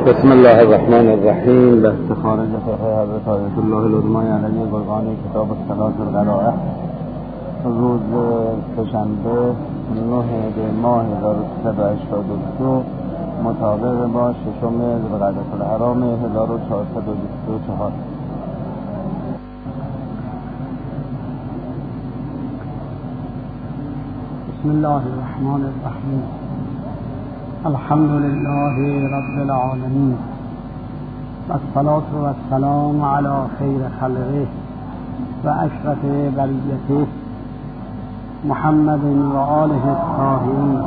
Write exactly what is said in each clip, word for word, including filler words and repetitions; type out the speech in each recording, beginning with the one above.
بسم الله الرحمن الرحیم. به خارج فقه حضرت آیت الله العظمی علیه گلگانی کتاب الصلاة القرائح، روز سه‌شنبه نه دی ماه هزار و سیصد و هشتاد و دو مطابق با ششم ذوالقعده الحرام هزار و چهارصد و بیست و چهار. بسم الله الرحمن الرحیم. الحمد لله رب العالمین و الصلاة و السلام علی خیر خلقه و اشرف بریته محمد و آله الطاهرین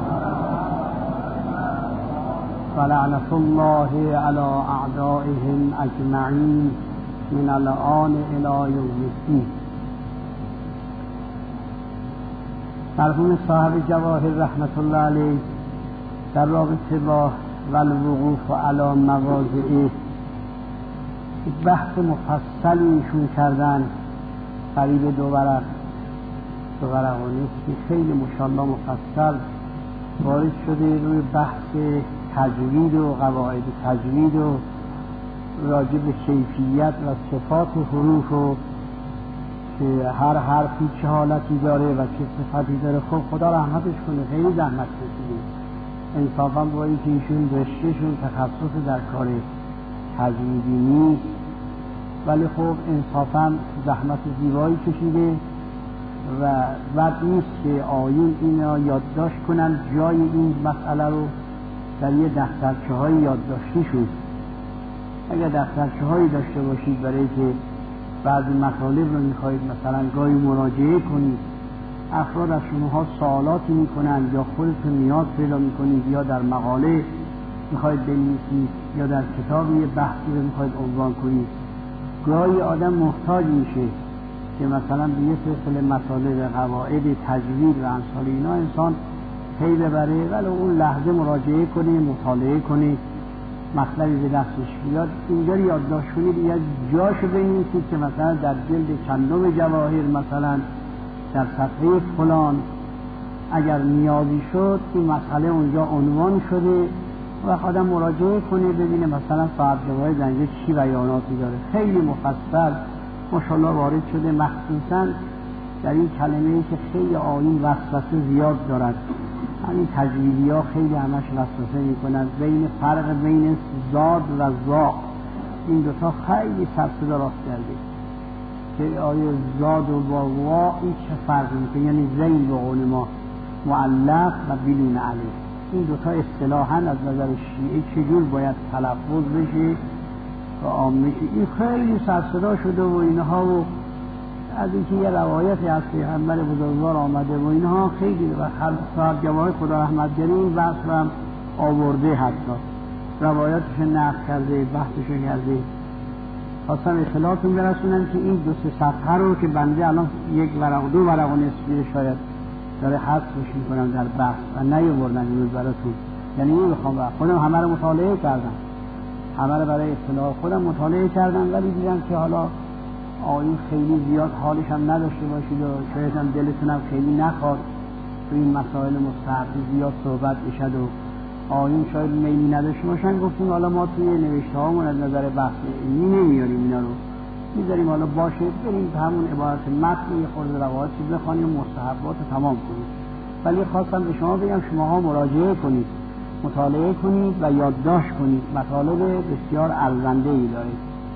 و لعنة الله علی اعدائهم اجمعین من الآن الی یوم الدین. مرحوم صاحب جواهر رحمت الله علیه در رابطه با والوقوف علی مواضعه بحث مفصلی ایشون کردن، قریب دو ورق دو ورقانی که خیلی مشالله مفصل وارد شده روی بحث تجوید و قواعد تجوید و راجع به کیفیت و صفات حروف و که هر حرفی چه حالتی داره و چه صفتی داره. خب خدا رحمتش کنه، خیلی زحمت کشیده انصافا با این که ایشون رشتهشون تخصص در کار تجویدی نیست، ولی خب انصافا زحمت زیبایی کشیده و بد نیست که آیون اینا یادداشت کنن جای این مسئله رو در یه دفترچه های یادداشتی شد. اگر دفترچه هایی داشته باشید برای که بعضی مطالب رو میخواهید مثلا گاهی مراجعه کنید، افراد از شماها سوالاتی میکنن یا خودتون نیاز پیدا میکنید یا در مقاله میخواید بنویسید یا در کتابی بحثی رو میخواید عنوان کنید، گاهی آدم محتاج میشه که مثلا به یه سلسله مطالب قواعد تجوید و امثال اینا انسان پی ببره، ولی اون لحظه مراجعه کنه، مطالعه کنه، مطلبی به دستش بیاد اینجا یادداشت کنید یا جاشو بنویسید که مثلا در جلد چندم جواهر مثلا در صفحه فلان اگر نیازی شد این مسئله اونجا عنوان شده و آدم مراجعه کنه ببینه مثلا صاحب جواهر زنجه چی بیاناتی داره. خیلی مفصل ماشاءالله وارد شده، مخصوصا در این کلمه‌ای که خیلی آیین وسوسه زیاد دارد. همین تجویدی ها خیلی همش وسوسه میکنن بین فرق بین زاد و زا، این دوتا خیلی سرصدا راست کرده که آیا زاد و واوا این چه فرقی میکنه، یعنی زین به قول ما معلق و بدون الف. این دوتا اصطلاحاً از نظر شیعه چجور باید تلفظ بشه و عام بشه، این خیلی سرصدا شده و اینها و از اینکه یه روایتی از پیغمبر بزرگوار آمده و اینها خیلی و صاحب جواهر خدا رحمت کنه این بحث رو هم آورده، حتی روایاتش نقل کرده، بحثش کرده. خواستم اطلاعاتون برسونم که این دو سه صفحه رو که بنده الان یک ورق دو ورق و نصفی شاید داره حذفش میکنم در بحث و نیاوردم امروز براتون، یعنی این بخوام خودم همه رو مطالعه کردم، همه رو برای اطلاع خودم مطالعه کردم، ولی دیدم که حالا آیین خیلی زیاد حالش هم نداشته باشید و شاید هم دلتون هم خیلی نخواد تو این مسائل مستحبی زیاد صحبت بشد و آیین شاید میلی نداشته باشن. گفتیم حالا ما توی نوشته هامون از نظر بحث علمی نمیاریم، اینا رو میذاریم حالا باشه بریم همون عبارت متن یه خورده روایتی بخوانیم و مستحبات تمام کنیم. ولی خواستم به شما بگم شماها مراجعه کنید، مطالعه کنید و یادداشت کنید، مطالب بسیار ارزنده ای داره.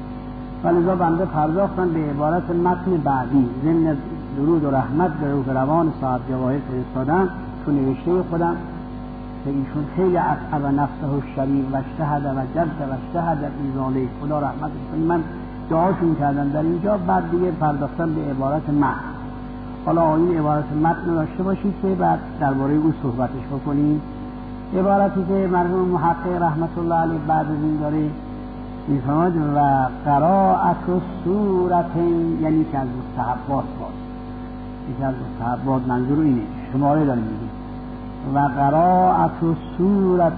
ولذا بنده پرداختم به عبارت متن بعدی ضمن درود و رحمت به روح روان صاحب جواهر فرستادم تو نوشته خودم که ایشون خیلی اصحاب نفسه و شریف و اجتهد و جد و اجتهد ایزاله، خدا رحمت کنه. من دعاشون کردم در اینجا، بعد دیگه پرداختم به عبارت متن. حالا آیین عبارت متن داشته باشید که بعد درباره او صحبتش بکنیم. عبارتی که مرحوم محقق رحمت الله علیه بعد از این داره میفرماید و قرائت و صورت، یعنی که از مستحبات باز، یکی از مستحبات منظور اینه، شماره داریم میگیم. و قرائت و صورت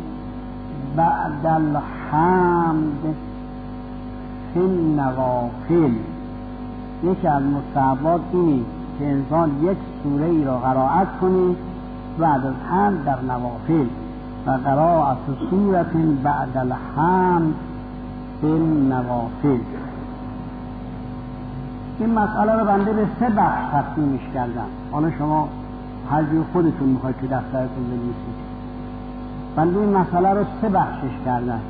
بعد الحمد فی النوافل، یکی از مستحبات اینه که انسان یک سوره ای را قرائت کنه بعد از حمد در نوافل. و قراءت سورة بعد الحمد فی النوافل. این مسئله رو بنده به سه بخش تقسیمش کردم. حالا شما هر جور خودتون میخواید که دفترتون بنویسید. بنده این مسئله رو سه بخشش کردم.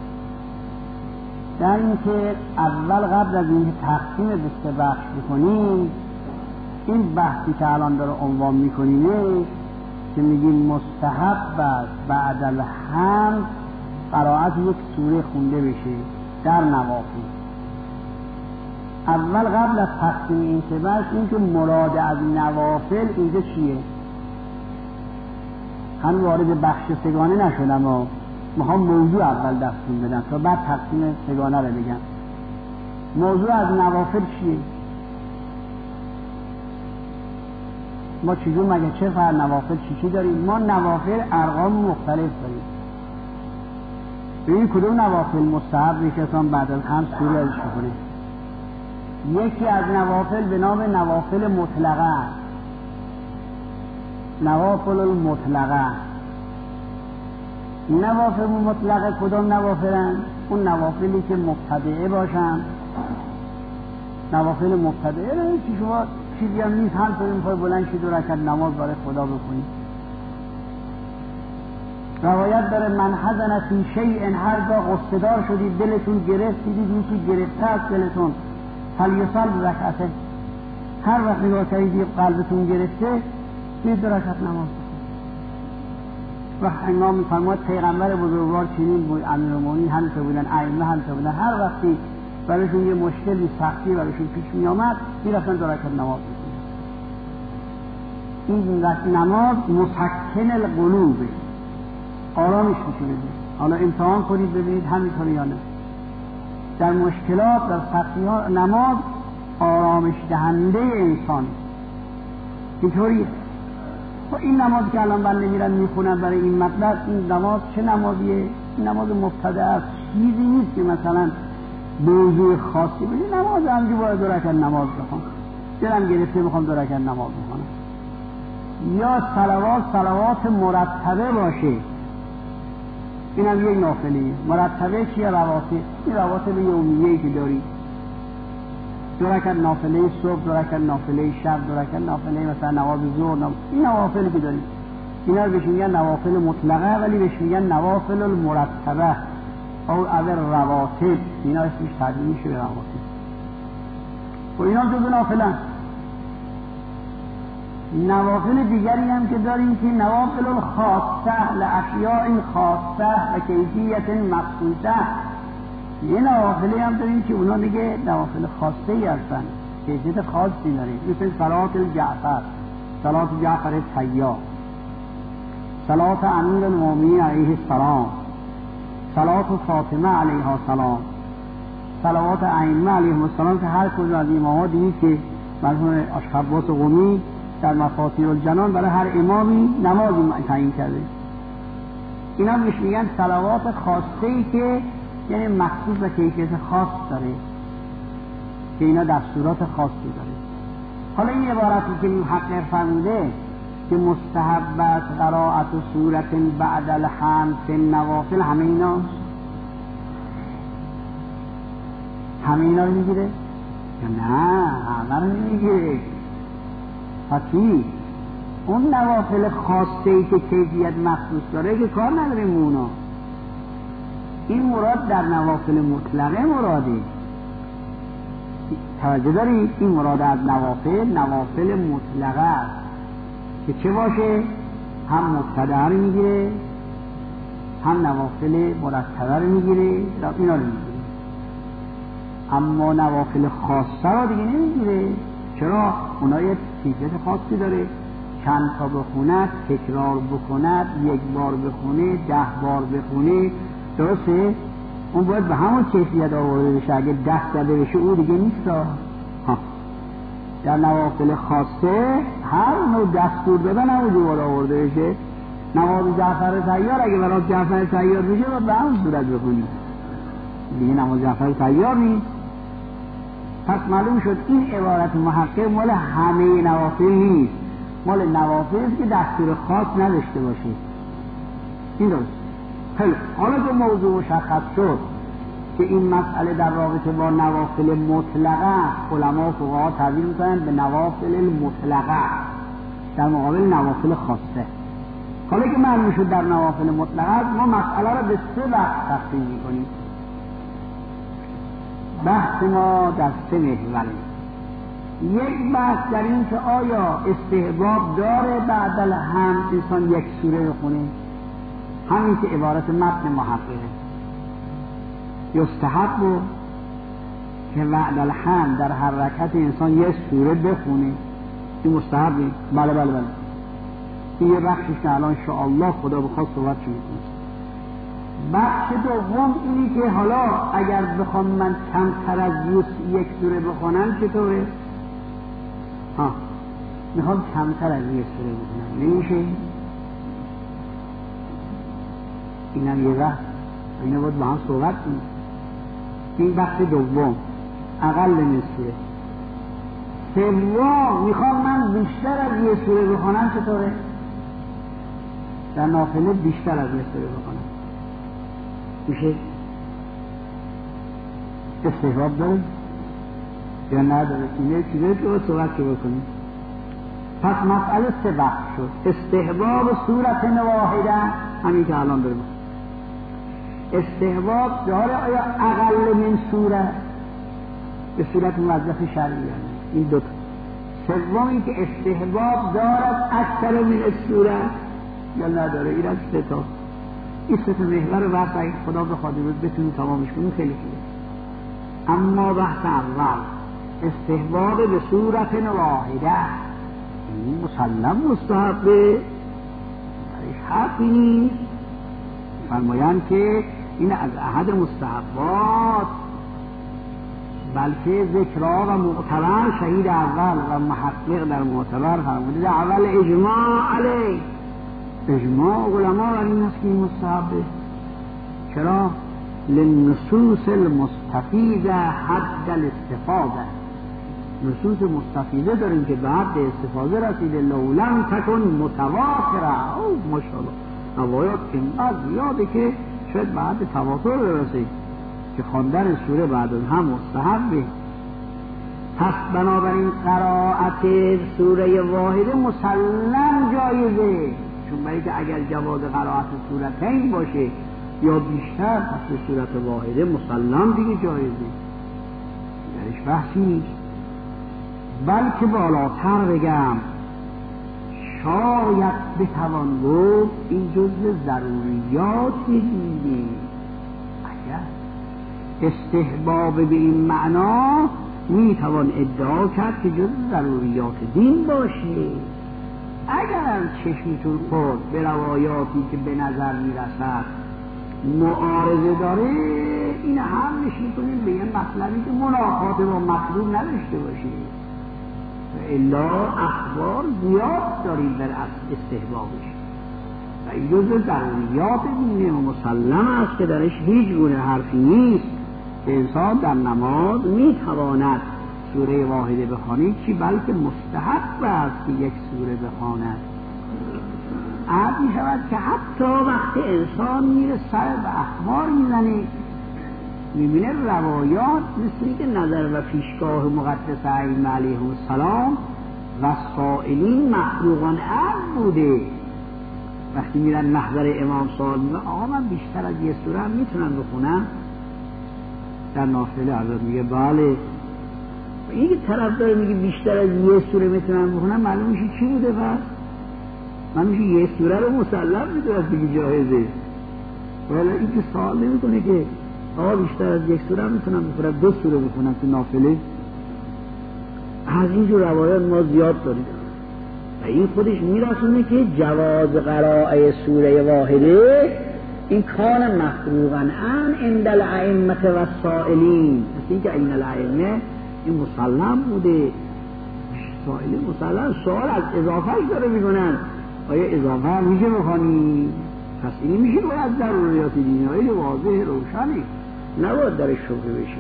در اینکه اول قبل از اینکه تقسیم به سه بخش بکنیم، این بحثی که الان داره عنوان میکنیم که میگیم مستحب است بعد الحمد قرائت یک سوره خونده بشه در نوافل. اول قبل از تقسیم این سه بخش این که مراد از نوافل اینجا چیه؟ هم وارد بخش سگانه نشدم و میخوام موضوع اول تقسیم بدم تا بعد تقسیم سگانه رو بگم. موضوع از نوافل چیه؟ ما چجور مگه چه فرق نوافل چی چی داریم؟ ما نوافل ارقام مختلف داریم. ببین کدوم نوافل مستحب میشه اصلا بعد از هم سوره ازش بکنه. یکی از نوافل به نام نوافل مطلقه، نوافل المطلقه. نوافل مطلقه کدام نوافلن؟ اون نوافلی که مبتدعه باشن. نوافل مبتدعه نه چی شما چیزی هم نیست، هم تو میخوای بلند شی دو رکعت نماز برای خدا بخونی. روایت داره من حزن فی شیء، هرگاه غصه دار شدید دلتون گرفت دیدید یکی گرفته از دلتون، فلیصلی رکعته، هر وقت نگاه کردید قلبتون گرفته دید دو رکعت نماز بخونید. و امام میفرماید پیغمبر بزرگوار چنین بود، امیرالمومنین همینطور بودن، ائمه همینطور بودن، هر وقتی برایشون یه مشکلی سختی برایشون پیش می آمد میرفتن دو رکعت نماز بخونن. این نماز مسکن القلوب، آرامش میشه. حالا امتحان کنید ببینید همینطور یا نه. در مشکلات در سختی ها نماز آرامش دهنده انسان اینطوریه. و این نماز که الان بنده میرن میخونن برای این مطلب، این نماز چه نمازیه؟ این نماز مبتدع است، چیزی نیست که مثلا موضوع خاصی بشه. نماز همجور باید دو رکعت نماز بخونم، دلم گرفته میخوام دو رکعت نماز بخونم. یا صلوات صلوات مرتبه باشه، این هم یک نافلیه. مرتبه چیه؟ رواتب. این رواتب یومیه‌ای که داری، دو رکعت نافله صبح، دو رکعت نافله شب، دو رکعت نافله مثلا نماز ظهر، این نوافلی که داری اینا رو بهش میگن نوافل مطلقه، ولی بهش میگن نوافل المرتبه او اول رواتب. اینا اسمش ترجمه میشه به رواتب. و اینا جزو نافلن. نوافل دیگری هم که داریم که نوافل الخاصه لاشیاء خاصه و کیفیت مخصوصه. یه نوافلی هم داریم که اونا دیگه نوافل خاصه ای هستن، کیفیت خاصی داریم، مثل صلات الجعفر، صلات جعفر طیار، صلات امیر المومنین علیه السلام، صلات فاطمه علیها السلام، صلوات ائمه علیهم السلام که هر کدوم از امام‌ها دیدید که مرحوم اشعباس قمی در مفاتیح الجنان برای هر امامی نمازی تعیین کرده. اینا بهش میگن صلوات خاصه‌ای که یعنی مخصوص و کیفیت خاص داره، که اینا دستورات خاصی داره. حالا این عبارتی که محقق فرموده که مستحب قرائت سورة بعد الحمد فی النوافل، همه اینا همه اینا رو میگیره؟ نه، همه رو نمیگیره. فتی اون نوافل خاصی که کیفیت مخصوص داره که کار نداریم اونا. این مراد در نوافل مطلقه مراده. توجه دارید؟ این مراد از نوافل نوافل مطلقه است که چه باشه؟ هم مبتدع رو میگیره، هم نوافل مرتبه رو میگیره، اینا رو میگیره. اما نوافل خاصه رو دیگه نمیگیره. چرا؟ اونا یه کیفیت خاصی داره، چند تا بخوند، تکرار بکند، یک بار بخونه، ده بار بخونه، درسته؟ اون باید به همون کیفیت آورده بشه. اگه دست زده بشه او دیگه نیست. ها. در نوافل خاصه هر نوع دستور دادن همون دوباره آورده بشه. نماز جعفر طیار اگه برای جعفر طیار بشه باید به همون صورت بخونی، دیگه نماز جعفر طیار نیست. پس معلوم شد این عبارت محقق مال همه نوافل نیست، مال نوافل که دستور خاص نداشته باشه. این درست. خیلی حالا که موضوع مشخص شد که این مسئله در رابطه با نوافل مطلقه علما فقها تعبیر میکنن به نوافل المطلقه در مقابل نوافل خاصه. حالا که معلوم شد در نوافل مطلقه ما مسئله رو به سه بحث تقسیم میکنیم. بحث ما در سه محور. یک بحث در این که آیا استحباب داره بعد الحمد انسان یک سوره بخونه، همین که عبارت متن محققه، یستحب بود که بعد الحمد در هر رکعت انسان یک سوره بخونه. این مستحبه؟ بله بله بله. این یه بخشش که الان انشاءالله خدا بخواد صحبت شو میکنه. بخش دوم اینی که حالا اگر بخوام من کمتر از یک سوره بخونم چطوره؟ ها میخوام کمتر از یک سوره بخونم نمیشه؟ اینم یه بخش، اینو باید با هم صحبت کنیم. این بخش دوم اقل من سوره. سوم میخوام من بیشتر از یک سوره بخونم چطوره؟ در نافله بیشتر از یک سوره بخونم میشه؟ استحباب داره یا نداره؟ اینه چیزه که باید صحبت که بکنیم. پس مسئله سه بخش شد. استحباب صورت واحده، همین که الان داریم. استحباب داره آیا اقل من سوره به صورت موظف شرعی؟ این دو تا. سومی که استحباب دارد اکثر من سوره یا نداره؟ این از سه تا. این سه تا محور بحث اگه خدا بخواد بتونیم تمامش کنیم خیلی خوبه. اما بحث اول استحباب به صورت واحده، این مسلم مستحبه، درش حرفی نیست. فرمایند که این از احد مستحبات، بلکه ذکرها و معتبر شهید اول و محقق در معتبر فرموده در اول اجماع علیه، اجماع علما و این است که این مستحبه. چرا؟ للنصوص المستفیده حد الاستفاده، نصوص مستفیده داریم که بعد به استفاده رسیده. لولم تکن متواتره، او ماشاءالله روایات که از زیاده که شاید بعد تواتر برسید که خواندن سوره بعد از هم مستحبه. پس بنابراین قرائت سوره واحده مسلم جایزه، چون برای که اگر جواز قرائت سورتین باشه یا بیشتر پس به صورت واحده مسلم دیگه جایزه، درش بحثی نیست. بلکه بالاتر بگم شاید بتوان گفت این جزء ضروریات دینه. اگر استحباب به این معنا میتوان ادعا کرد که جزء ضروریات دین باشه. اگر چشمتون خورد به روایاتی که به نظر میرسد معارضه داره، این هم نشون کنیم به یه مطلبی که منافات با مطلوب نداشته باشه. الا اخبار زیاد داریم در استحبابش و این جزء ضروریات دینه و مسلم است که درش هیچ گونه حرفی نیست که انسان در نماز میتواند سوره واحده بخواند، چی بلکه مستحب است که یک سوره بخواند. عرض می شود که حتی وقتی انسان میره سر به اخبار میزنه میبینه روایات مثل که نظر و پیشگاه مقدس ائمه علیهم السلام و سائلین مخلوقان عرض بوده. وقتی میرن محضر امام سوال میگه آقا من بیشتر از یه سوره هم میتونم بخونم در نافله؟ حضرت میگه بله. این که طرف داره میگه بیشتر از یه سوره میتونم بخونم، معلوم میشه چی بوده؟ پس من میشه یه سوره رو مسلم میدونست بگی جاهزه، ولی این که سوال نمیکنه که آقا بیشتر از یک سوره میتونم بخونم، دو سوره بخونم تو نافله. از اینجور روایات ما زیاد داریم و این خودش میرسونه که جواز قراءه سوره واحده این کان مفروغا ان عند الائمه و السائلین، مثل اینکه این الائمه این مسلم بوده، سائلین مسلم سوال از اضافهش داره میکنن آیا اضافه هم میشه بخوانی؟ پس این میشه باید ضروریات دینی های واضح روشنی نباید درش شبهه بشه.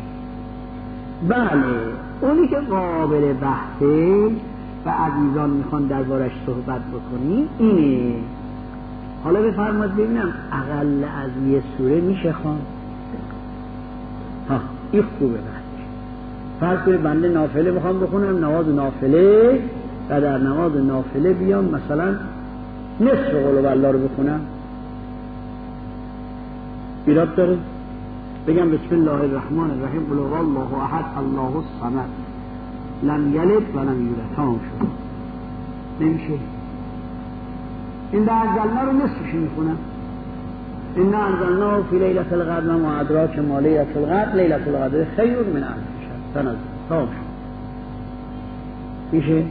بله اونی که قابل بحثه و عزیزان میخوان دربارش صحبت بکنیم اینه حالا بفرمایید ببینم اقل از یه سوره میشه خواند؟ ها این خوبه. بعد فرض کنید بنده نافله میخوام بخونم، نماز نافله، و در نماز نافله بیام مثلا نصف قل هوالله رو بخونم، ایراد داره؟ بگم بسم الله الرحمن الرحیم قل هوالله احد الله الصمد لم یلد و لم یولد، تمام شد. نمیشه. این در انزلنا رو نصفش میخونم، این انزلنا فی لیلة القدر و ادراک ما لیلة القدر لیلة القدر خیر من الف شهر، تنزل، تمام شد. میشه؟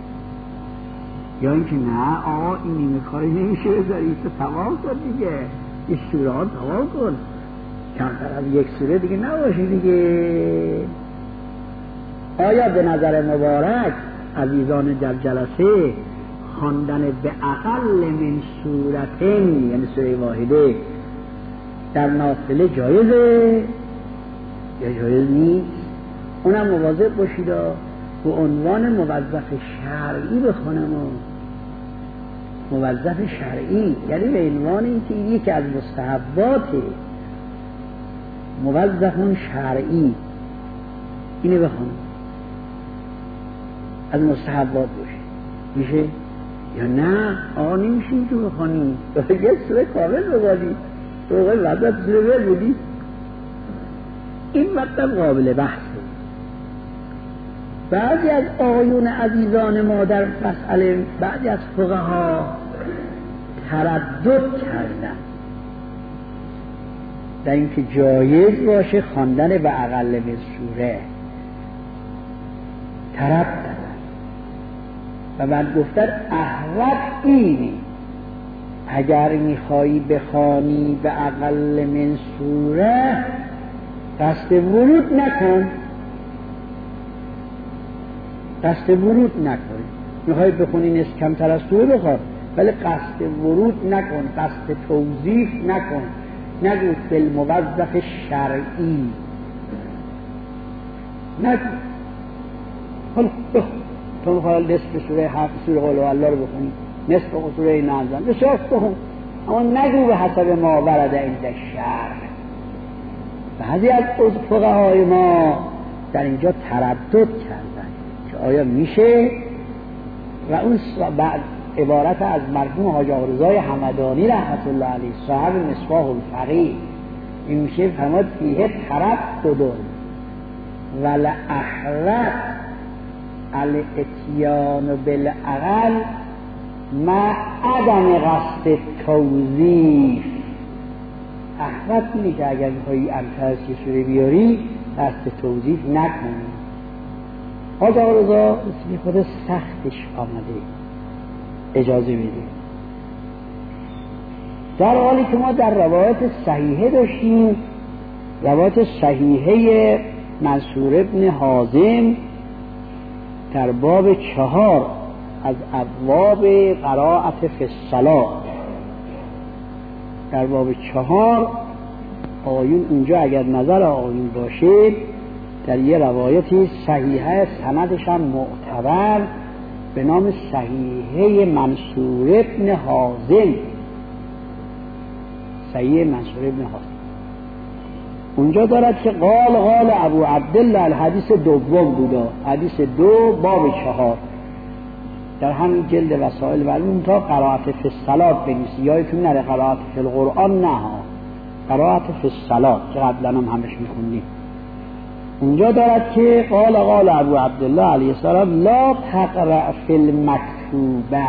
یا اینکه نه آقا این نیمه کاری نمیشه، بذاری تو تمام کن دیگه، این سوره ها تمام کن، کمتر از یک سوره دیگه نباشه دیگه. آیا به نظر مبارک عزیزان در جلسه خواندن به اقل من سورتین، یعنی سوره واحده، در نافله جایزه یا جایز نیست؟ اونم مواظب باشید به عنوان موظف شرعی بخونم. موظف شرعی یعنی به عنوان اینکه یکی از مستحبات موظف شرعی اینو بخونم، از مستحبات باشه. میشه؟ یا نه آقا نمیشه اینجور بخونی، تو یک سوره کامل بخونی، تو اقای وضعت سوره ول بودی. این مطلب قابل بحثه. بعضی از آقایون عزیزان ما در مسئله، بعضی از فقها تردد کردن در اینکه جایز باشه خواندن به اقل من سوره، تردد و بعد گفتن احوط اینی اگر میخوایی بخوانی به اقل من سوره قصد ورود نکن، قصد ورود نکن. میخوایی بخونی نصف کمتر از سوره بخوان، ولی قصد ورود نکن، قصد توضیح نکن، نگو بالموظف شرعی نگو. حالا تو میخوای نصف سوره هفت سوره قل هوالله رو بخونی، نصف سوره نازل بسیار بخون، اما نگو به حسب ما ورد عند الشرع. بعضی از فقهای ما در اینجا تردد کردن که آیا میشه، و اون بعد عبارت از مرحوم حاج آقا رضای همدانی رحمت الله علیه صاحب مصباح الفقیه، این میشه فرمود فیه تردد والاحرت الاتیان بالاقل مع عدم قصد توضیح. احرت اینه که اگر میخوایی امتر سی سوره بیاری قصد توضیح نکنی. حاج آقا رضا اسمی خود سختش آمده، اجازه میده. در حالی که ما در روایت صحیحه داشتیم، روایت صحیحه منصور ابن حازم در باب چهار از ابواب قرائت فی الصلاة، در باب چهار آیون اونجا اگر نظر آیون باشه در یه روایتی صحیحه سندش هم معتبر به نام صحیحه منصور ابن حازم، صحیحه منصور ابن حازم اونجا دارد که قال قال ابو عبدالله، الحدیث دوم بوده، حدیث دو باب چهار در همین جلد وسائل، ولی اون تا قرائت فی الصلاة بنویسی، یادتون نره قرائت فی القرآن نه ها، قرائت فی الصلاة که قبلا هم همش میخوندیم. اونجا دارد که قال قال ابو عبدالله علیه السلام لا تقرأ فی المکتوبه،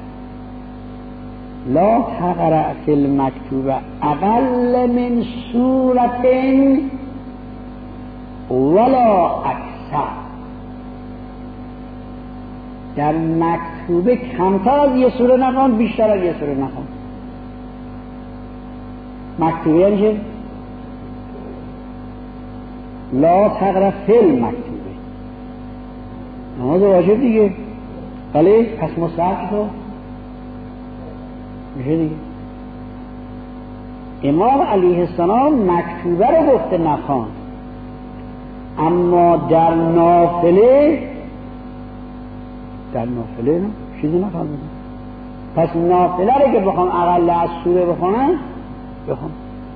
لا تقرأ فی المکتوبه اقل من سورة ولا اکثر. در مکتوبه کمتر از یه سوره نخوان، بیشتر از یه سوره نخوان. مکتوبه یعنی چه؟ لا تقرأ فی المکتوبه، نماز واجب دیگه، ولی پس مستحب تو میشه دیگه. امام علیه السلام مکتوبه رو گفته نخوان، اما در نافله در نافله نه چیزی نخوان. پس نافله رو که بخوام اقل از سوره بخونم بخونم،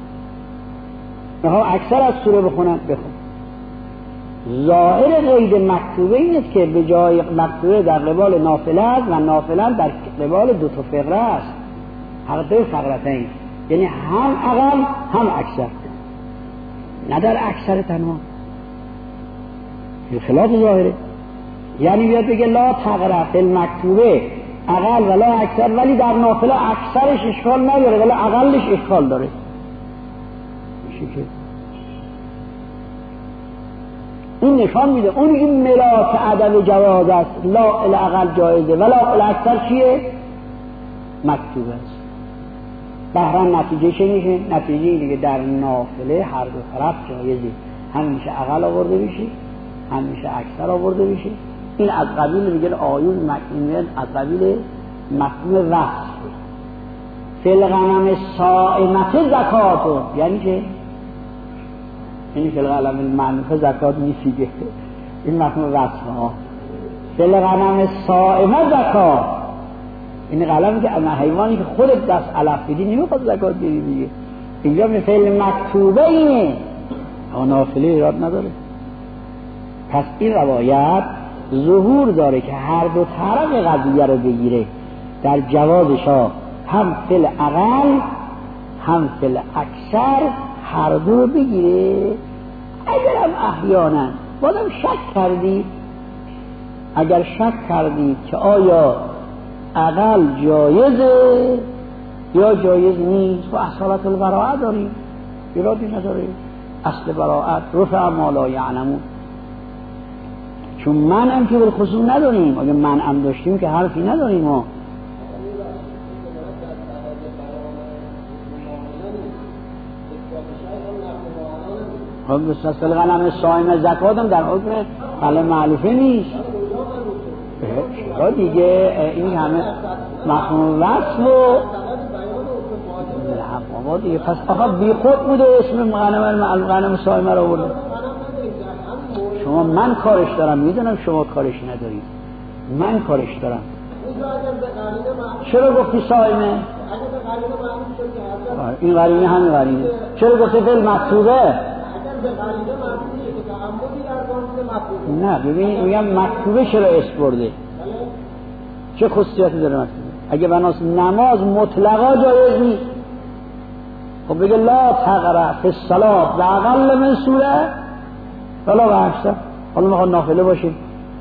بخوام اکثر از سوره بخونم بخونم. ظاهر قید مکتوبه این است که به جای مکتوبه در قبال نافله است و نافله در قبال دو تا فقره است، حقیقت فقرتین، یعنی هم اقل هم اکثر، نه در اکثر تنها، خلاف ظاهره. یعنی بیاد بگه لا تقرأ فی المکتوبه اقل ولا اکثر، ولی در نافله اکثرش اشکال نداره ولی اقلش اشکال داره. میشه که این نشان میده اون که ملاک عدم جواز است، لا الاقل جایزه ولا الاکثر چیه؟ مکتوب است. بهران نتیجه چه میشه؟ نتیجه اینه که در نافله هر دو طرف جایزه، هم میشه اقل آورده بشه هم میشه اکثر آورده بشه. این از قبیل میگن آیون مکتوب، از قبیل مفهوم وصف. فی الغنم صائمة زکاتون، یعنی چه؟ یعنی فی الغنم المنفه زکات نیسیگه، این مفهوم وصف ها. فی الغنم صائمة زکات، این قلمی که اما حیوانی که خودت دست علف بدی نمیخواد زکات بدی دیگه. اینجا به فعل مکتوبه اینه، اما نافله ایراد نداره. پس این روایت ظهور داره که هر دو طرف قضیه رو بگیره، در جوازش ها هم فعل اقل هم فعل اکثر هر دو رو بگیره. اگر هم احیانا بازم شک کردی، اگر شک کردی که آیا اقل جایزه یا جایز نیست و اصالت البراءه داریم، ایرادی نداره. اصل براءت رفع ما لا یعلمون، چون من هم که بالخصوص نداریم، اگه من هم داشتیم که حرفی نداریم. ما خب مثل غنم صائمه زکات هم در حکم حل معلوفه نیست. چرا دیگه این همه مفهوم وصف و بابا دیگه، پس آقا بی خود بوده اسم غنم غنم صائمه رو برده. شما من کارش دارم، میدونم شما کارش ندارید، من کارش دارم. چرا گفتی صائمه؟ این قرینه همین قرینه. چرا گفتی فعل مکتوبه؟ نه ببین میگم مکتوبه چرا اسم برده؟ چه خصوصیاتی داره مکتوبه؟ اگه بناس نماز مطلقا جایز نیست، خب بگه لا تقرأ فی الصلاة و اقل من سوره ولا و اکثر. حالا میخواد نافله باشیم.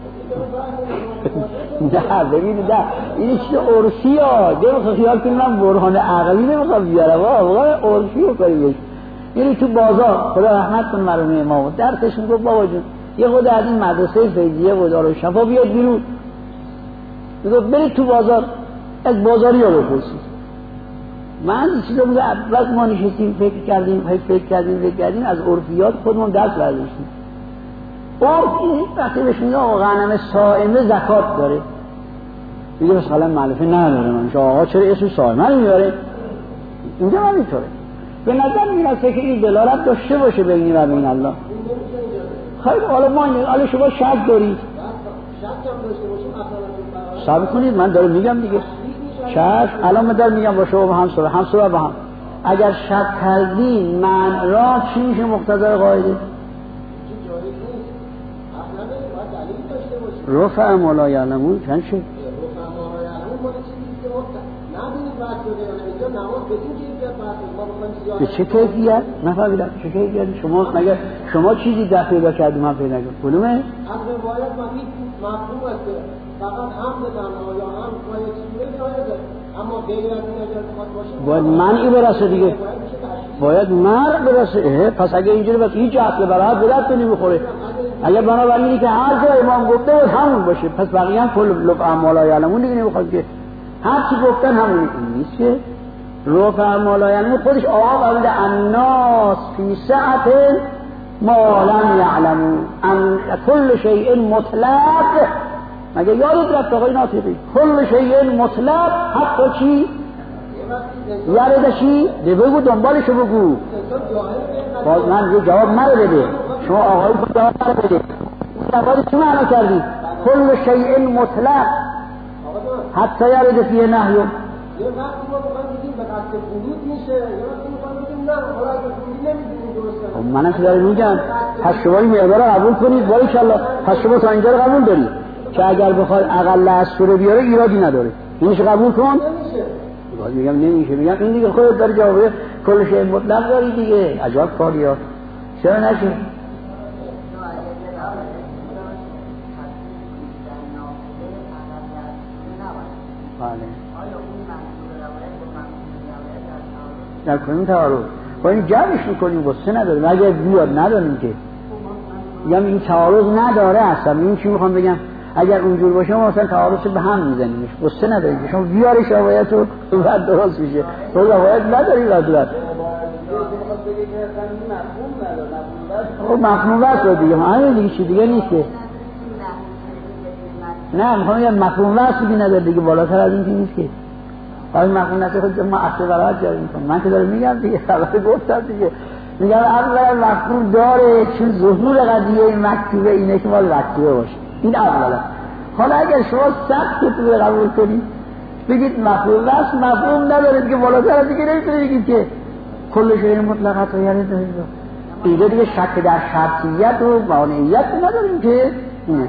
نه ببین نه این چیز عرفی ها دیگه، میخواد خیال کنم برهان عقلی نمیخواد بیاره، واقعا عرفی رو کنیم. یعنی تو بازار خدا رحمت کن مرحوم ما درسشون گفت بابا جون یه خود از این مدرسه فیضیه و دارالشفا بیاد بیرون، میگفت برید تو بازار از بازاری ها بپرسید. من چیزا میگه اول ما نشستیم فکر کردیم فکر کردیم فکر کردیم از عرفیات خودمون درس برداشتیم. عرفی وقتی بهش میگه آقا غنم صائمه زکات داره، میگه مثلا معلوفه نداره. من آقا چرا اسم صائمه رو میاره؟ اینجا هم اینطوره. به نظر میرسه که این دلالت داشته باشه بینی و بین الله. خیلی حالا ما حالا شما شک دارید، صبر کنید من دارم میگم دیگه. شک الان من دارم میگم با شما با هم صبح هم صبح با هم. اگر شک کردین من را چی میشه مقتضای قاعده؟ رفع ما لا یعلمون چند شد؟ به چه کیفیت؟ نفهمیدم چه کیفیت؟ شما مگر شما چیزی در پیدا کردی من پیدا کردم کدومه؟ از روایت مفهوم است فقط هم بزنه یا هم باید سوره جایزه، اما غیر از این اگر بخواد باشه باید منعی برسه دیگه، باید مرع برسه. پس اگه اینجوری باشه هیچ اصل براحت بدت نمیخوره. اگر بنابراین اینی که هر جا امام گفته بود همون باشه، پس بقیه هم کل لفع ما لا یعلمون دیگه نمیخواد که هر چی گفتن همون نیست که رفع ما لا یعلمون. خودش آقا قبل الناس فی سعت ما لم یعلمون ان کل شیء مطلق. مگه یادت رفت آقای ناطقی کل شیء مطلق حتی چی؟ یارده چی؟ ده بگو دنبالشو بگو. باز من یه جواب مرا بده، شما آقای خود جواب مرا بده. جوابی چی معنی کردی؟ کل شیء مطلق حتی یارده فیه نهی. یه وقتی ما بخوایم بگیم به قصد ورود میشه، یه وقتی میخوایم بگیم نه حالا اگه ورودی نمیدونیم درسته. خب منم که دارم میگم پس شما این معیار رو قبول کنید باریکلا. پس شما تا اینجا رو قبول دارید که اگر بخواد اقل از سوره بیاره ایرادی نداره. اینش قبول کن. نمیشه. باز میگم نمیشه. میگم این دیگه خودت داری جواب کل شی مطلق داری دیگه. عجب کاریا. چرا نشه؟ در کنیم تعارض با این جمعش میکنیم بسته نداریم اگر بیاد نداریم که میگم این تعارض نداره اصلا. این چی میخوام بگم اگر اونجور باشه ما مثلا تعارض به هم میزنیمش بسته نداریم شما بیاری شوایت رو بعد درست میشه تو شوایت نداری بعد خب مفهوم وصل دیگه همین دیگه چی دیگه نیست که نه میخوام بگم مفهوم وصل دیگه نداره دیگه بالاتر از این که نیست که این مفهوم نشه خود ما اصل برات جاری میکنم. من که دارم میگم دیگه خبر گفتم دیگه میگم اولا مفهوم داره چون ظهور قضیه این مکتوبه اینه که مال مکتوبه باشه این اولا. حالا اگر شما سخت تو قبول کنید بگید مفهوم وصل مفهوم نداره دیگه بالاتر از دیگه نمیتونه بگید که کل شیء مطلقات رو یعنی دیگه دیگه شک در شرطیت و مانعیت نداریم که اینه.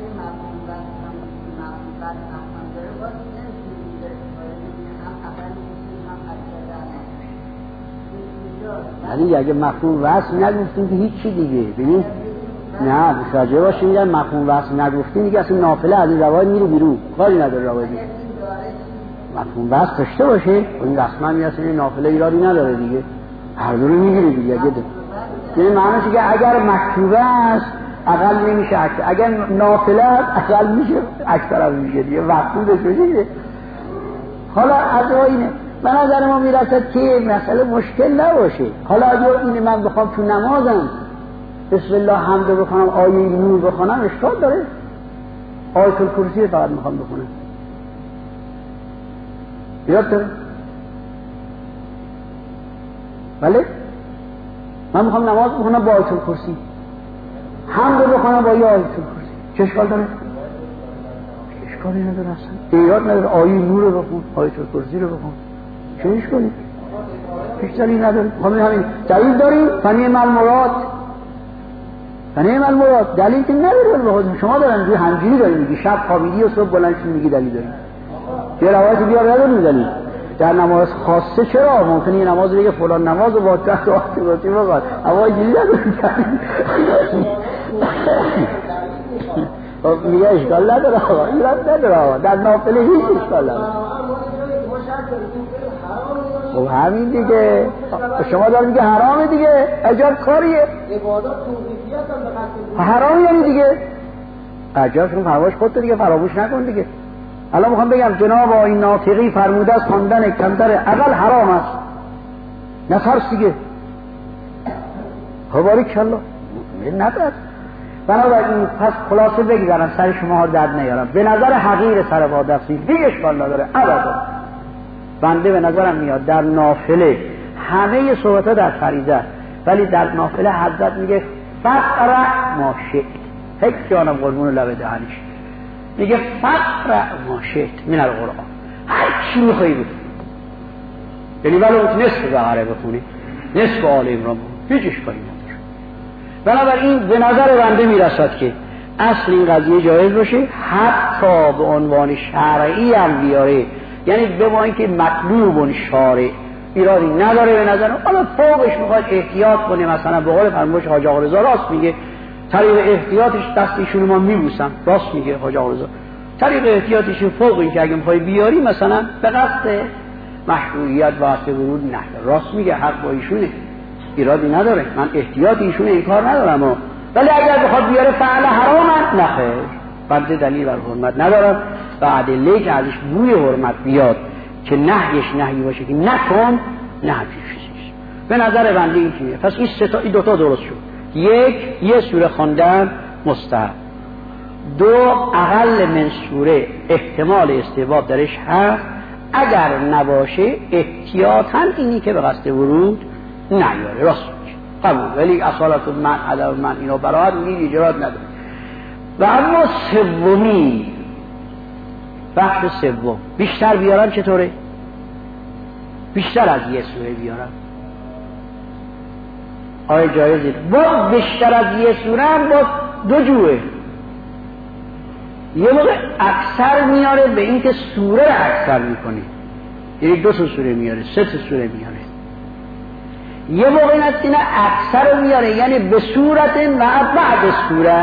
یعنی اگه مفهوم وصل نگفتیم که هیچی دیگه ببین نه متوجه باشین میگن مفهوم وصل نگفتیم دیگه اصلا نافله از این روایت میره بیرون کاری نداره روایت مفهوم وصل داشته باشه این رسما میاسه این نافله ایرادی نداره دیگه هر دو رو میگیره دیگه اگه یعنی معنیش که اگر مکتوبه است اقل نمیشه اکثر اگر نافله است اقل میشه اکثر هم میشه دیگه وقتی بشه. حالا از اینه به نظر ما میرسد که مسئله مشکل نباشه. حالا اگر اینه من بخوام تو نمازم بسم الله حمد بخونم آیه نور بخونم اشکال داره؟ آیت الکرسی فقط میخوام بخونم یاد داره؟ بله؟ من میخوام نماز بخونم با آیت الکرسی حمد بخونم با آیه آیت الکرسی چه اشکال داره؟ اشکالی نداره اصلا ایراد نداره. آیه نور رو بخون آیت الکرسی رو بخون چه اشکالی؟ پیشتری نداره. همین همین دلیل داریم فنیم المراد فنیم المراد دلیل که نداره. شما دارن روی همجوری داریم میگی شب خوابیدی و صبح بلند شدی میگی دلیل داریم یه روایت بیار نداریم دلیل در نماز خاصه چرا ممکنه یه نماز بگه فلان نماز و با تحت وقتی باتی بخواد اما اینجوری نداریم میگه اشکال نداره آقا ایراد نداره آقا در نافله هیچ اشکال نداره. خب همین دیگه شما دارید میگه حرامه دیگه عجب کاریه حرام یعنی دیگه عجب شما فراموش خودت دیگه فراموش نکن دیگه. الان میخوام بگم جناب آقای ناطقی فرموده است خواندن کمتر اقل حرام است نفرس دیگه خب باریکالله نباید. بنابراین پس خلاصه بگذارم سر شما ها درد نیارم به نظر حقیر سر وادفتی دیگه اشکال نداره ابدا. بنده به نظرم میاد در نافله همه صحبت ها در فریضه ولی در نافله حضرت میگه فقرع ما شئت هیچ جانم قربون لبه دهنش میگه فقرع ما شئت من القرآن هر چی میخوایی بکن یعنی ولو نصف بقره بخونی نصف آل عمران هیچ اشکالی نداره. بنابراین به نظر بنده میرسد که اصل این قضیه جایز باشه حتی به عنوان شرعی هم بیاره یعنی به ما اینکه مطلوب شارع ایرادی نداره به نظر. حالا فوقش میخواد احتیاط کنه مثلا به قول فرمایش حاج آقا رضا راست میگه طریق احتیاطش دستشون ما میبوسم راست میگه حاج آقا رضا طریق احتیاطش فوق این که اگه میخوای بیاری مثلا به قصد مشروعیت واسه ورود نه راست میگه حق با ایشونه ایرادی نداره من احتیاط ایشونه این کار ندارم و ولی اگر بخواد بیاره فعل حرام نخیر بنده دلیل بر حرمت ندارم و ادله که ازش بوی حرمت بیاد که نهیش نهی باشه که نکن نه چیزیش به نظر بنده این چیه. پس این سه تا این دو تا درست شد. یک یه سوره خواندن مستحب دو اقل من سوره احتمال استحباب درش هست اگر نباشه احتیاطاً اینی که به قصد ورود نیاره راست میشه قبول ولی اصالت من عدم من اینا برات میگه ایجاد نداره. و اما سومی بخش سوم بیشتر بیارن چطوره بیشتر از یه سوره بیارم. آیا جایزه؟ با بیشتر از یه سوره هم با دو جوه. یه موقع اکثر میاره به این که سوره رو اکثر میکنه، یعنی دو تا سوره میاره، سه تا سوره میاره. یه موقع این است که نه اکثر رو میاره، یعنی به صورت و بعد سوره.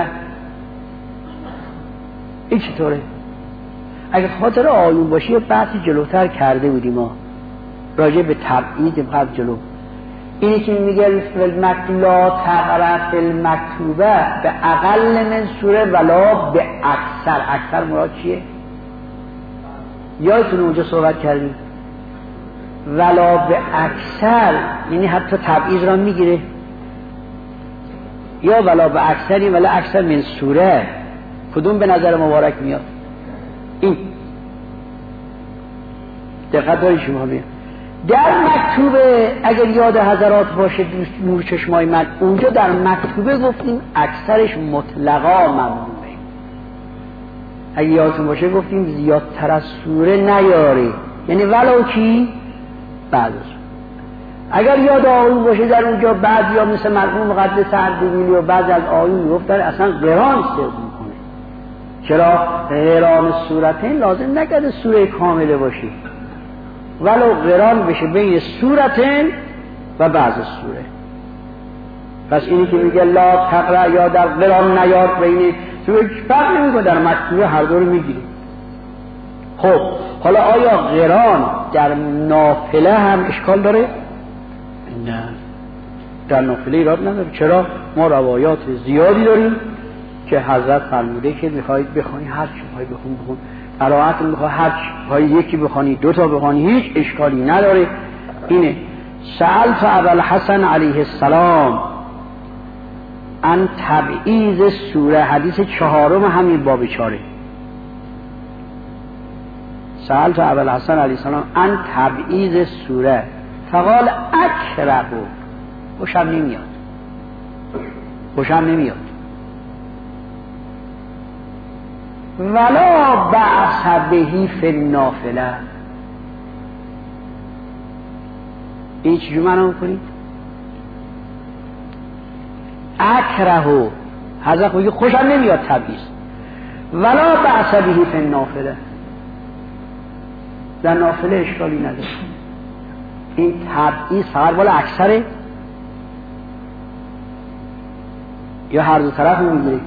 این چطوره؟ اگه خاطر آیون باشی یه بحثی جلوتر کرده بودیم ما راجع به تبعید قبل جلو. اینی که میگه لا تقرأ فی المکتوبه به اقل من سوره ولا به اکثر. اکثر مراد چیه؟ یادتون اونجا صحبت کردیم ولا به اکثر یعنی حتی تبعیض را میگیره، یا ولا به اکثری ولا اکثر من سوره. کدوم به نظر مبارک میاد؟ این دقت داری شما بیان در مکتوبه. اگر یاد حضرات باشه نور چشمای من، اونجا در مکتوبه گفتیم اکثرش مطلقا ممنوعه. اگر یادتون باشه گفتیم زیادتر از سوره نیاره، یعنی ولو کی بعد. اگر یاد آیون باشه در اونجا بعضی ها مثل مرحوم مقدس اردبیلی و بعض از آیون گفتن اصلا قرآن سر میکنه. چرا؟ قرآن سورتین لازم نکرده سوره کامله باشی، ولو قرآن بشه بین سورتین و بعض سوره. پس اینی که میگه لا تقرأ یا در قرآن نیاد بین سوره، فرق نمیکنه، در مکتوبه هر دو رو میگیری. خب حالا آیا قرآن در نافله هم اشکال داره؟ نه، در نافله ایراد نداره. چرا؟ ما روایات زیادی داریم که حضرت فرموده که میخواید بخونی هر چی میخواید بخون بخون، قرائت میخواد هر چی میخواید یکی بخونی دو تا بخونی هیچ اشکالی نداره. اینه سألت ابوالحسن علیه السلام عن تبعیض سوره، حدیث چهارم همین باب چاره. سألت ابوالحسن علیه السلام عن تبعیض سوره فقال اکره. خوشم نمیاد، خوشم نمیاد. ولا بعث بهی فی النافله. این چجور معنا میکنید؟ اکرهو حضرت میگه خوشم نمیاد تبعیض، ولا بعث بهی فی النافله. در نافله اشکالی نداره. این تبعیض فقط بالا اکثره یا هر دو طرف میگیره؟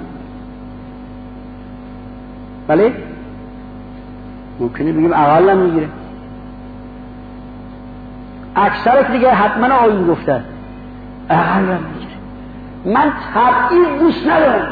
بله ممکنه بگیم اقل هم میگیره. اکثرت دیگه حتما آیون گفتن اقل هم میگیره. من تبعیض دوست ندارم.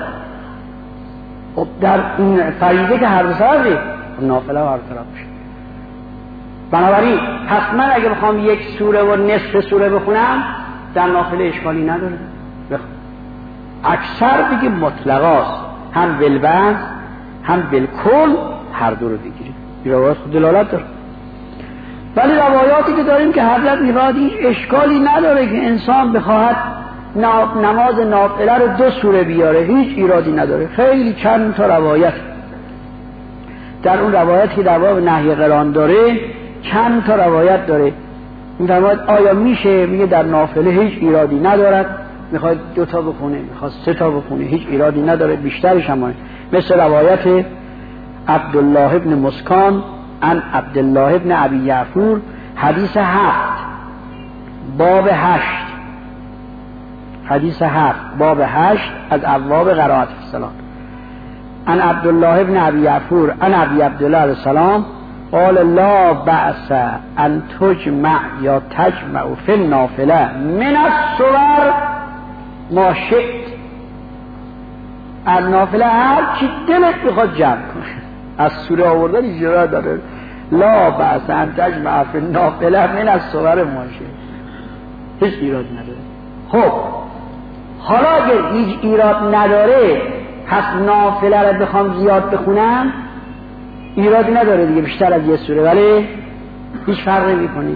خب در این فریضه که هر دو طرفه، نافله و هر طرف بشه. بنابراین پس من اگه بخوام یک سوره و نصف سوره بخونم در نافله اشکالی نداره بخونم. اکثر دیگه مطلقاست، هم بالبعض هم بالکل هر دو رو بگیریم. این روایات خود دلالت داره. ولی روایاتی که داریم که حضرت می‌فرماید هیچ اشکالی نداره که انسان بخواهد نماز نافله رو دو سوره بیاره، هیچ ایرادی نداره. خیلی چند تا روایت در اون روایتی که در باب نهی قرآن داره چند تا روایت داره. می‌فرماید آیا میشه؟ میگه در نافله هیچ ایرادی ندارد، میخواد دو تا بخونه، میخواد سه تا بخونه، هیچ ایرادی نداره. بیشترش هم مثل روایت عبدالله ابن مسکان عن عبدالله ابن ابی یعفور، حدیث هفت باب هشت، حدیث هفت باب هشت از ابواب قرائت السلام. عن عبدالله ابن ابی یعفور عن ابی عبدالله علیه السلام قال لا بأس ان تجمع یا تجمع فی النافله من السور ما شئت. از نافله هر چی دلت بخواد جمع کن. از سوره آوردن اجازه داره. لا بأس ان تجمع فی النافله من السور ما شئت، هیچ ایراد نداره. خب حالا اگر هیچ ایراد نداره پس نافله رو بخوام زیاد بخونم ایرادی نداره دیگه، بیشتر از یه سوره، ولی هیچ فرقی نمی‌کنه.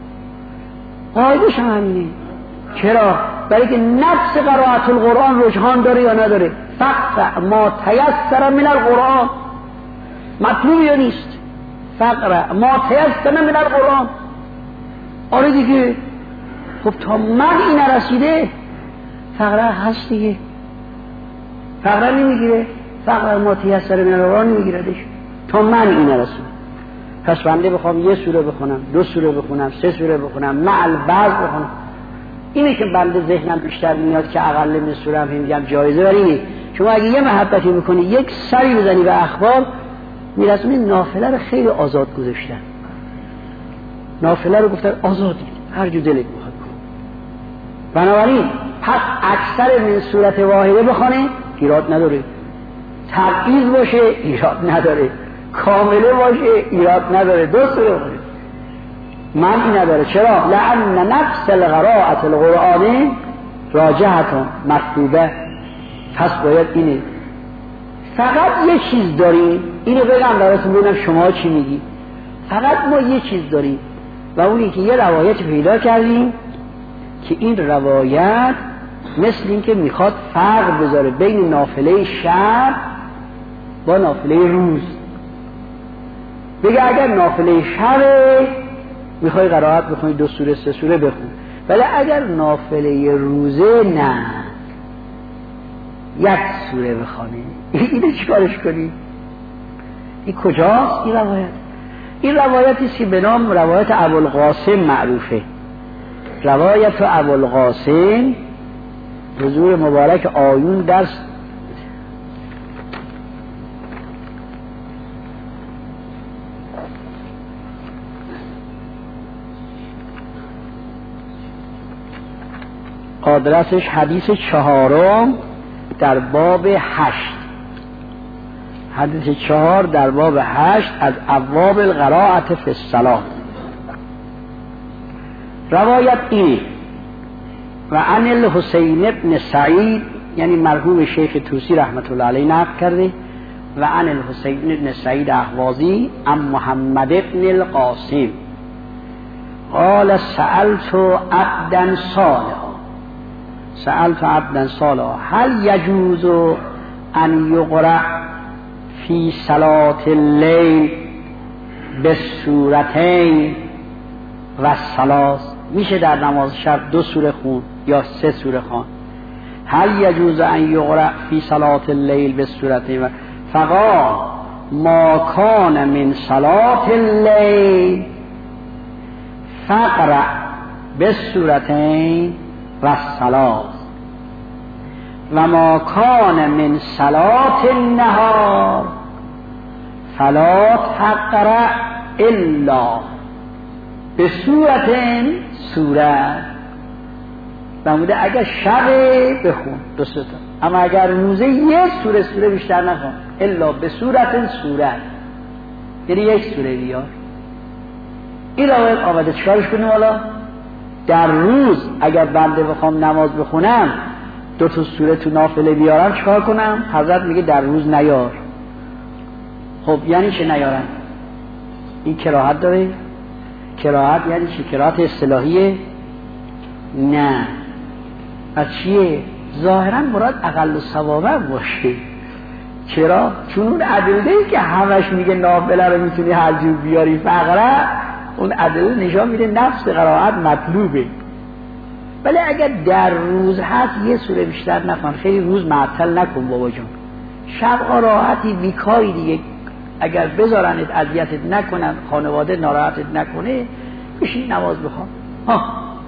قاعده‌ش همینه. چرا؟ برای که نفس قرائت القرآن رجحان داره یا نداره؟ فقط ما تیسر من القرآن، مطلوب یا نیست؟ فقط ما تیسر من القرآن. آره دیگه. خب تا من این نرسیده فقره هست دیگه، فقره نمیگیره، فقره ما تیسر من القرآن نمیگیردش تا من این نرسیده. پس بنده بخوام یه سوره بخونم، دو سوره بخونم، سه سوره بخونم، مع البعض بخونم، اینه که بنده ذهنم بیشتر میاد که اقل من سوره هم میگم جایزه. ولی اینه شما اگه یه محبتی میکنی یک سری بزنی به اخبار میرسونی. نافله رو خیلی آزاد گذاشتن، نافله رو گفتن آزادی هر جو دلت میخواد کن. بنابراین پس اکثر من صورت واحده بخونه ایراد نداره، تبعیض باشه ایراد نداره، کامله باشه ایراد نداره، دو سوره بخونه من این نداره. چرا؟ لأن نفس القراءة القرآن راجحتون مکتوبه. پس باید اینه. فقط یه چیز داریم، اینو بگم براتون ببینم شما چی میگی. فقط ما یه چیز داریم و اونی که یه روایت پیدا کردیم که این روایت مثل این که میخواد فرق بذاره بین نافله شب با نافله روز. بگه اگر نافله شبه میخوای قرائت بخونی دو سوره سه سوره بخون، ولی اگر نافله روزه نه یک سوره بخونی. اینو چیکارش کنی؟ این کجاست این روایت؟ این روایتی است که به نام روایت ابوالقاسم معروفه. روایت ابوالقاسم حضور مبارک آیون در آدرسش حدیث چهارم در باب هشت، حدیث چهار در باب هشت از ابواب القراءة فی الصلاة. روایت این و عن الحسین ابن سعید، یعنی مرحوم شیخ طوسی رحمت الله علیه نقل کرده، و عن الحسین ابن سعید اهوازی عن محمد ابن القاسم قال سألت عبدا صالحا سألت عبدا صالحا هل يجوز ان يقرأ في صلاة الليل بالسورتين و الثلاث؟ میشه در نماز شب دو سوره خون یا سه سوره خون؟ هل يجوز ان يقرأ في صلاة الليل بالسورتين؟ فقال ما كان من صلاة الليل فقرأ بالسورتين و الثلاث و ما کان من صلاة النهار فلا تقرأ الا به صورت سوره. بموده اگر شب بخون دو سه تا، اما اگر روزه یه سوره سوره بیشتر نخون، الا به صورت سوره، یعنی یک سوره بیار. این روایت آمده چکارش کنیم؟ حالا در روز اگر بنده بخوام نماز بخونم دو تا سوره تو نافله بیارم چکار کنم؟ حضرت میگه در روز نیار. خب یعنی چه نیارم؟ این کراهت داره؟ کراهت یعنی چه؟ کراهت اصطلاحیه؟ نه. از چیه؟ ظاهرا مراد اقل ثوابه باشه. چرا؟ چون اون ادله‌ای که همش میگه نافله رو میتونی هر جور بیاری فقره، اون ادله نشان میده نفس قرائت مطلوبه. ولی اگر در روز هست یه سوره بیشتر نخوان، خیلی روز معطل نکن بابا جان. شب راحتی بیکاری دیگه، اگر بذارنت اذیتت نکنن، خانواده ناراحتت نکنه، بشین نماز بخوان. ها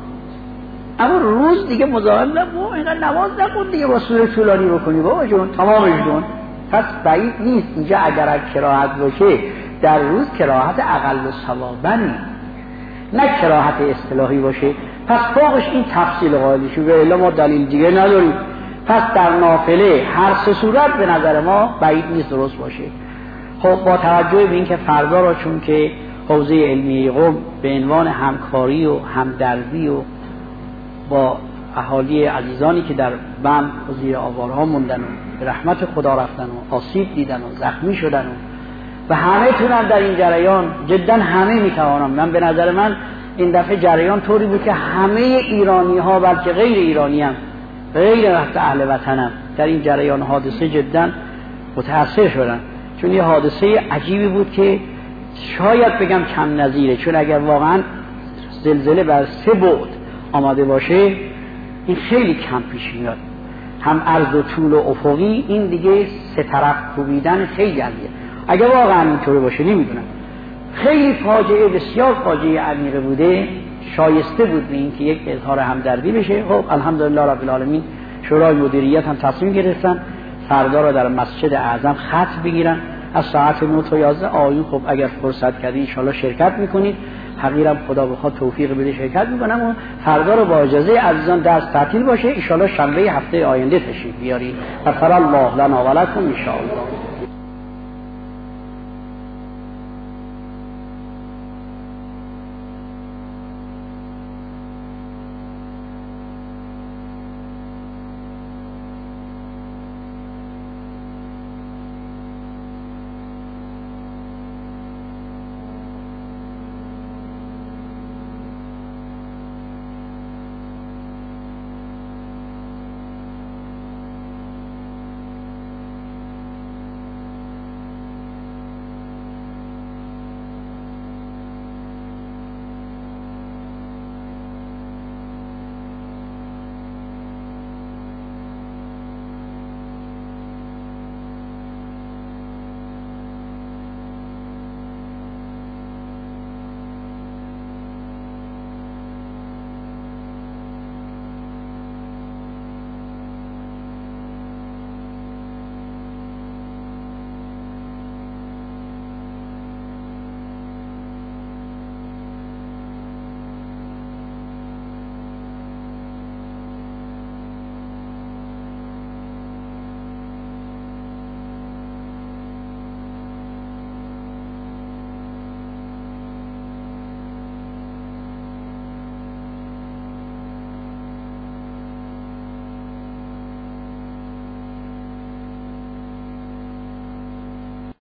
اما روز دیگه مزاحم نبو، اینقدر نماز نخون دیگه با سوره طولانی بکنی بابا جون، تمامش کن. پس بعید نیست اینجا اگر کراهت باشه در روز کراهت اقل ثوابا، نه کراهت اصطلاحی باشه. پس فوقش این تفصیل قائلی شو، به الا ما دلیل دیگه نداریم. پس در نافله هر سه صورت به نظر ما بعید نیست درست باشه. خب با توجه به این که فردا را چون که حوزه علمی قم به عنوان همکاری و همدردی و با اهالی عزیزانی که در بم و زیر آوارها موندن و به رحمت خدا رفتن و آسیب دیدن و زخمی شدن و و همه تونم در این جریان جدا همه میتوانم، من به نظر من این دفعه جریان طوری بود که همه ایرانی ها بلکه غیر ایرانی هم غیر رفت اهل وطنم در این جریان حادثه جدا متاثر شدن، چون یه حادثه عجیبی بود که شاید بگم کم نظیره، چون اگر واقعا زلزله بر سه بعد آماده باشه این خیلی کم پیش میاد، هم عرض و طول و افقی، این دیگه سه طرف کوبیدن خیلی عمیقه. اگه واقعا اینطوری باشه نمیدونم، خیلی فاجعه، بسیار فاجعه عمیقه بوده، شایسته بود به این که یک اظهار همدردی بشه. خب الحمدلله رب العالمین شورای مدیریت هم تصمیم گرفتن فردا را در مسجد اعظم ختم بگیرن از ساعت نه تا یازده. آیون خب اگر فرصت کردی ان شاءالله شرکت میکنید، حقیرم خدا بخواد توفیق بده شرکت میکنم و فردا رو با اجازه عزیزان درس تعطیل باشه، ان شاءالله شنبه هفته آینده تشریف بیارید. غفر الله لنا و لکم ان شاء الله.